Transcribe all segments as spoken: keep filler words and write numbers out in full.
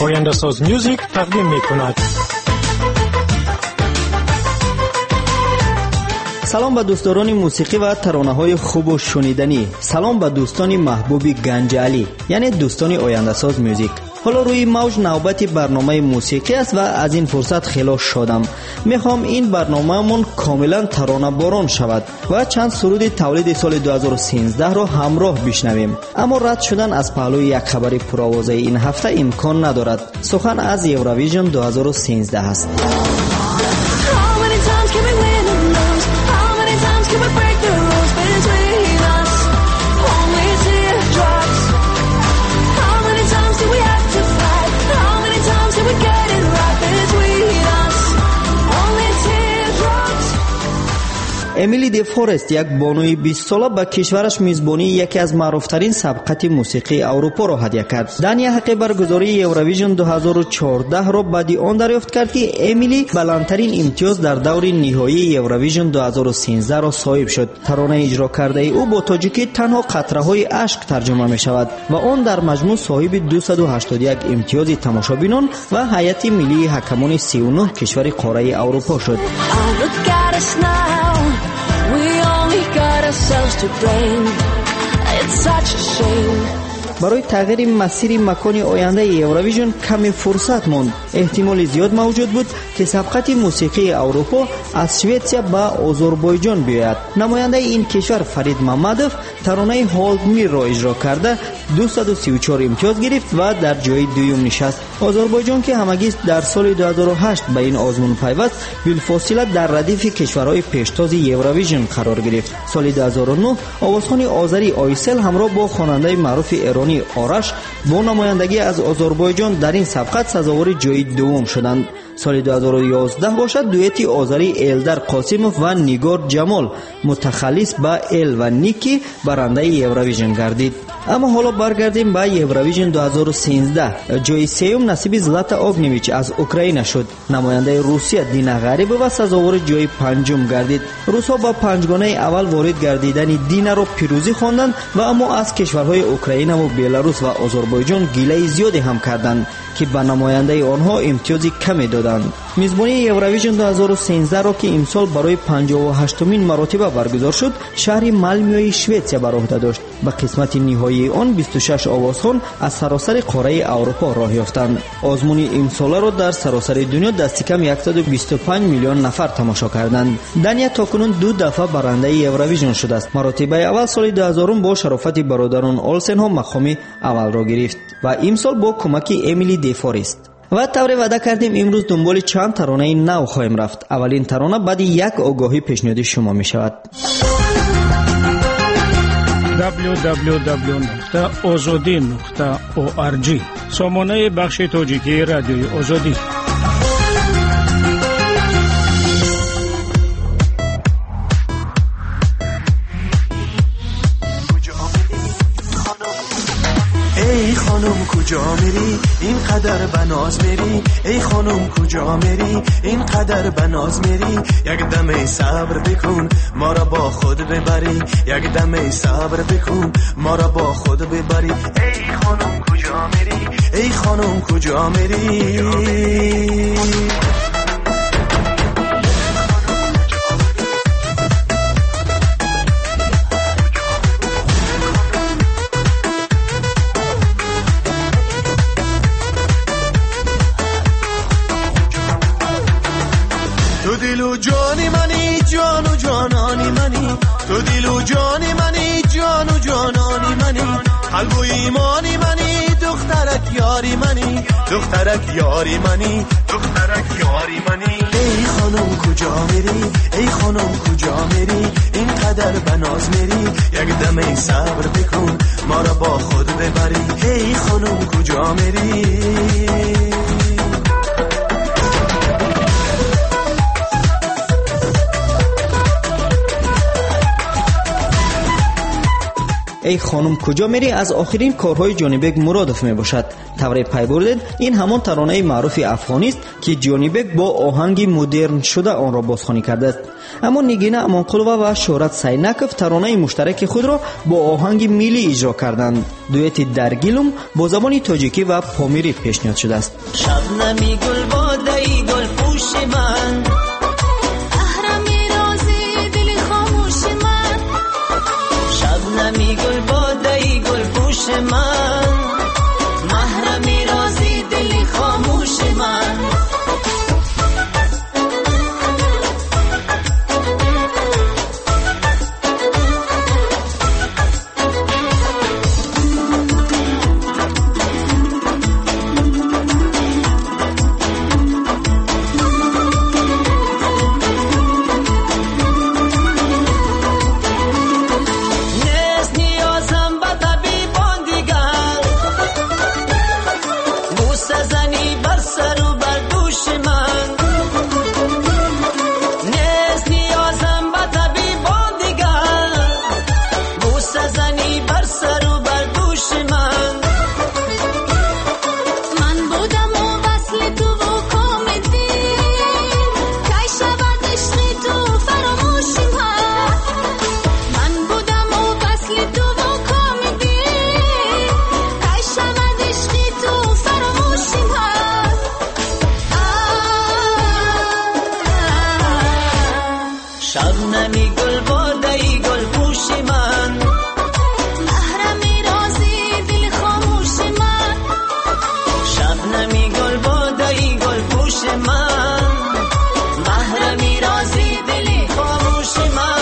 آینده ساز میوزیک تقدیم می کند. سلام به دوستداران موسیقی و ترانه‌های خوب و شنیدنی. سلام به دوستان محبوبی گنج علی، یعنی دوستان آینده ساز میوزیک. حالا روی موج نوبت برنامه موسیقی است و از این فرصت خیلی شادم. میخوام این برنامه‌مون کاملا ترانه باران شود و چند سرود تولید سال دو هزار و سیزده را همراه بشنویم. اما رد شدن از پهلوی یک خبر پرآوازه این هفته امکان ندارد. سخن از یوروویژن دو هزار و سیزده است. امیلی دی فورست، یک بانوی بیست ساله، به کشورش میزبانی یکی از معروفترین سبقت موسیقی اروپا را هدیه کرد. دنیا حق برگزاری یوروویژن دو هزار و چهارده را بعد آن دریافت کرد که امیلی بلندترین امتیاز در دور نهایی یوروویژن دو هزار و سیزده را صاحب شد. ترانه اجرا کرده او با تاجیکی تنها قطره‌های اشک ترجمه می شود و آن در مجموع صاحب دویست و هشتاد و یک امتیاز تماشابینان و هیئت ملی حکمان سی و نه کشور قاره اروپا شد. برای تغییر مسیر مکان آینده یوروویژن کمی فرصت ماند. احتمال زیاد موجود بود که سبقت موسیقی اروپا از سوئیسیا به آذربایجان بیاید. نماینده این کشور فرید ممدوف ترانه هولد می را اجرا کرده دویست و سی و چهار امتیاز گرفت و در جای دوم نشست. آذربایجان که همگی در سال دو هزار و هشت به این آزمون پیوست، بالفاصله در ردیف کشورهای پیشتاز یوروویژن قرار گرفت. سال دو هزار و نه آوازخوان آذری آیسل همراه با خواننده معروف ایرانی آرش با نمایندگی از آذربایجان در این سبقت سزاوار جای دوم شدند. سال دو هزار و یازده باشد دوئت آذری ایلدر قاسیموف و نیگار جمال متخلص با ال و نیکی برنده یوروویژن گردید. اما حالا برگردیم به یوروویژن دو هزار و سیزده. جای سوم نصیب زلاتا اوگنیویچ از اوکراین شد. نماینده روسیه دینا غریبووا سزاوار جای پنجم گردید. روس‌ها با پنجگانه اول وارد گردیدن دینا را پیروزی خواندند و اما از کشورهای اوکراین و بلاروس و آذربایجان گله زیادی هم کردند که به نماینده آنها امتیازی کمی دادند. میزبانی یوروویژن دو هزار و سیزده را که امسال برای پنجاه و هشتمین مرتبه برگزار شد، شهر مالموی سوئیسیا بر عهده داشت. به قسمت نهایی آن بیست و شش آوازخوان از سراسر قاره اروپا راه یافتند. آزمون امسال را در سراسر دنیا دست کم صد و بیست و پنج میلیون نفر تماشا کردند. دنیا تاکنون دو دفعه برنده یوروویژن شده است. مرتبه اول سال دو هزار با شرافت برادران اولسن ها مقام اول را گرفت و امسال با کمک امیلی دی فورست. و طوری وعده کردیم امروز دنبال چند ترانه نو خواهیم رفت. اولین ترانه بعد یک آگاهی پیشنهادی شما می شود. دبلیو دبلیو دبلیو نقطه آزادی نقطه او آر جی سامانه بخش تاجیکی رادیوی آزادی. ای خانم کجا میری اینقدر بناز میری، ای خانم کجا میری اینقدر بناز میری، یک دم صبر بکن ما را با خود ببری، یک دم صبر بکن ما را با خود ببری. ای خانم کجا میری، ای خانم کجا میری. تو دل و جانی منی، جان و جانانی منی، تو دل و جانی منی، جان و جانانی منی، قلب و ایمانی منی، دخترک یاری منی، دخترک یاری منی، دخترک یاری منی. ای خانم کجا میری، ای خانم کجا میری اینقدر بناز میری، یک دم صبر بکن ما را با خود ببری. ای خانم کجا میری. ای خانم کجا میری از آخرین کارهای جانی بگ مرادف می باشد. طوری پی بردید این همان ترانه معروف افغانی است که جانی بگ با آهنگی مدرن شده آن را بازخوانی کرده است. اما نگین امانقلوبه و شهرت سینکوف ترانه مشترک خود را با آهنگ میلی اجرا کردند. دویت درگیلم با زبان تاجیکی و پامیری پیشنهاد شده است. شبنمی گل باده‌ای گل پوش من، اهرمی رازی دل خاموش من، شبنمی گل باده‌ای گل پوش من، محرمی رازی دل خاموش من. شبنمی گل باده‌ای گل پوش من، محرمی رازی دل خاموش من، شبنمی گل باده‌ای گل پوش من، محرمی رازی دل خاموش من.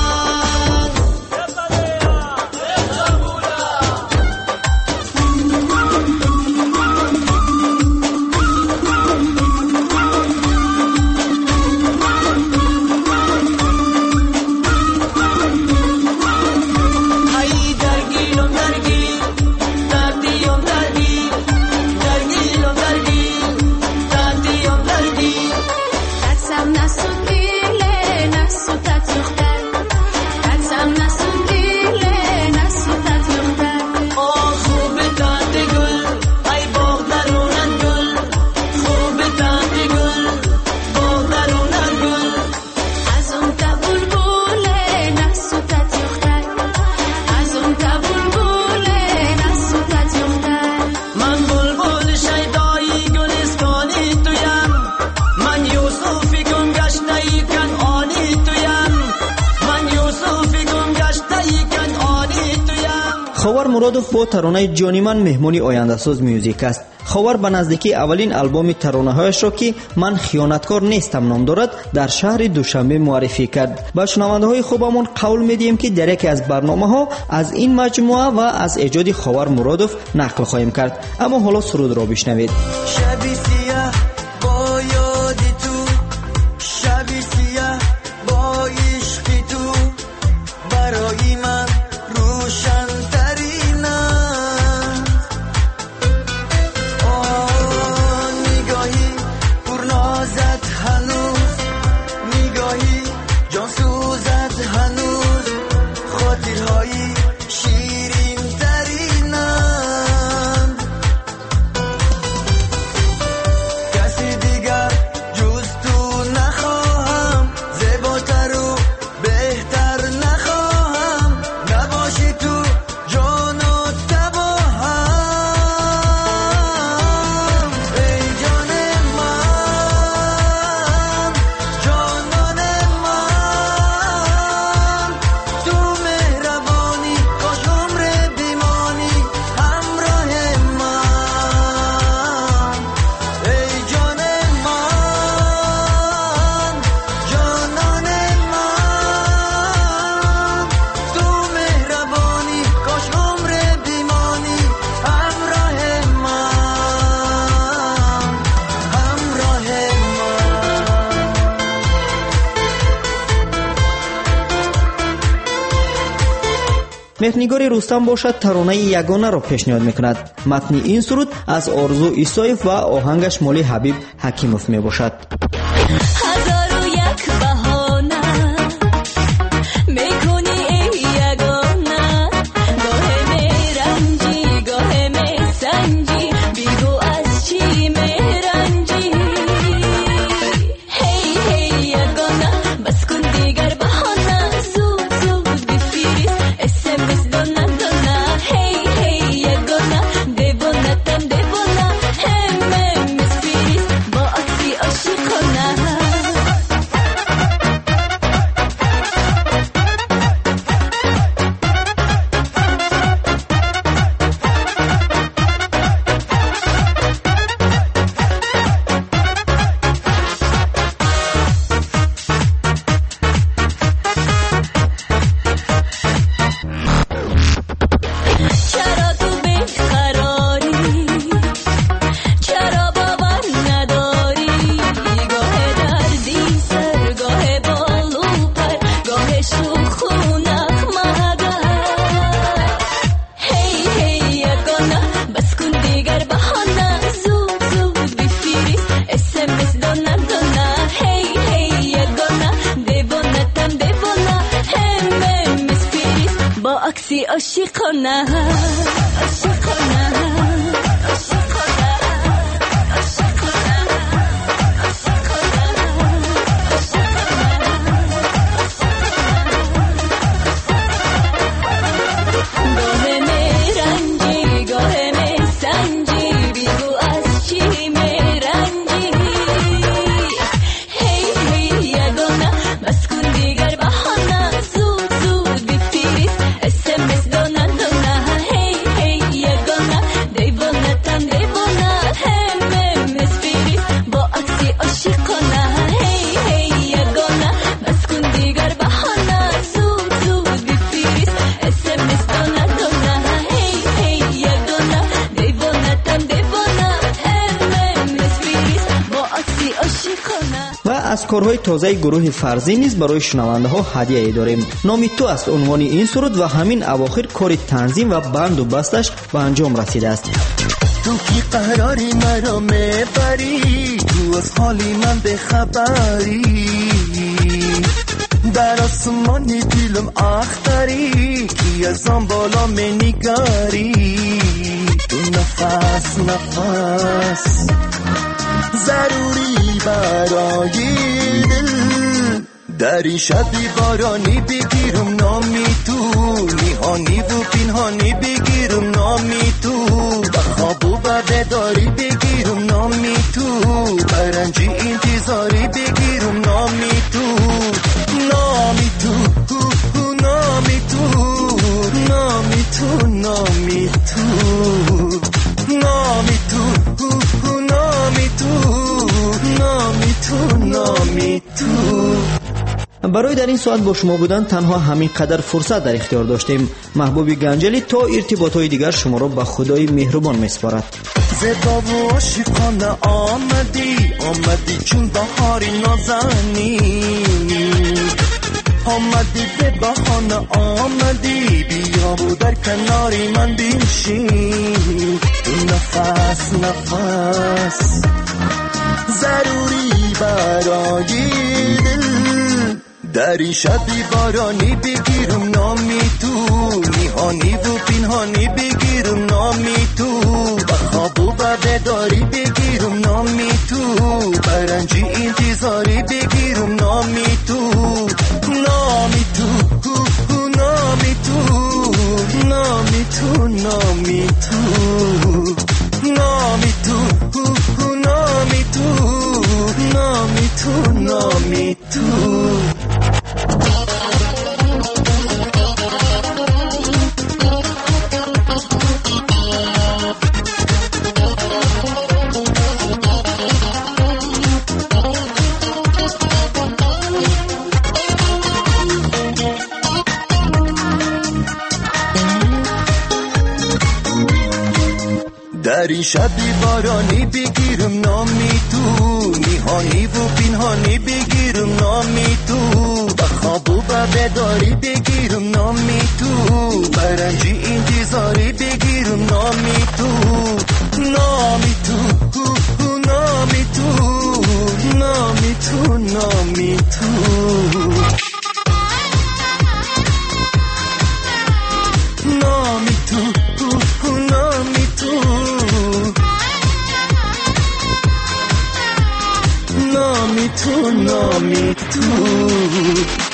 خاور مرادوف با ترانه جانی من مهمانی آینده ساز میوزیک است. خاور به نزدیکی اولین آلبوم ترانه‌هایش را که من خیانتکار نیستم نام دارد در شهر دوشنبه معرفی کرد. با شنونده‌های خوبمون قول می‌دهیم که در یکی از برنامه‌ها از این مجموعه و از ایجاد خاور مرادوف نقل خواهیم کرد. اما حالا سرود را بشنوید. شبی سیاه با یاد تو، شبی سیاه با عشق تو، برای من روشن مهنگار رستم باشد ترانه یگانه را پیشنهاد میکند. متن این سرود از آرزو ایسایف و آهنگش مال حبیب حکیموف می باشد. هزار و یک بهانه میکنی ای یگانه، گاه میرنجی گاه میسنجی، بیگو از چی میرنجی. هی هی یگانه بس کن دیگه عاشقانه عاشقانه از کارهای تازه گروه فرزی نیز برای شنونده ها هدیه داریم. نامی تو است عنوان این سرود و همین اواخر کار تنظیم و بند و بستش به انجام رسیده است. تو کی قراری مرا میبری، تو از حالی من بخبری، در آسمانی دلم اختری، کی از آن بالا منیگاری، تو نفس نفس ضروری برای دل، در این شبی بارانی بگیرم نامی تو، نیهانی و پنهانی بگیرم نامی تو، بخواب و بداری بگیرم نامی تو، برنجی انتظاری بگیرم نامی تو، نامی تو نامی تو نامی تو نامی تو نامی تو نامی تو نامی تو. برای در این ساعت با شما بودن تنها همین قدر فرصت در اختیار داشتیم. محبوب گنجلی تا ارتباطات دیگر شما را به خدای مهربان میسپارد. زیبا و عاشقانه آمدی آمدی چون بهاری نازنی، آمدی به بهانه آمدی، بیا و در کناری من بنشین، نفس نفس ضروری برای دل، در این شبی بارانی بگیرم نامی تو، نیهانی و پنهانی بگیرم نامی تو، بخواب و بداری بگیرم نامی تو، برنجی انتظاری بگیرم نامی تو، نامی تو نامی تو نامی تو نامی تو نامی تو نامی تو نامی تو نامی تو. در این شبی بارانی بگیرم نامی تو، نیهانی و پنهانی بگیرم نامی تو، بخواب و بداری بگیرم نامی تو، برنجی انتظاری بگیرم نامی تو، نامی تو نامی تو نامی تو نامی تو نامی تو نامی تو نامی تو نامی تو